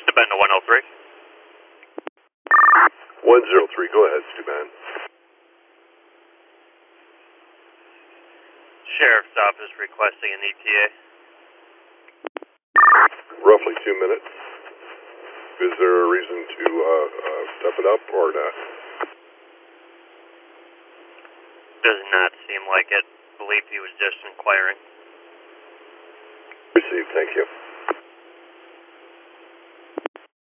Bend to 103. 103, go ahead, Stuban. Sheriff's Office requesting an ETA. Roughly 2 minutes. Is there a reason to step it up or not? Does not seem like it. Believed he was just inquiring. Received, thank you.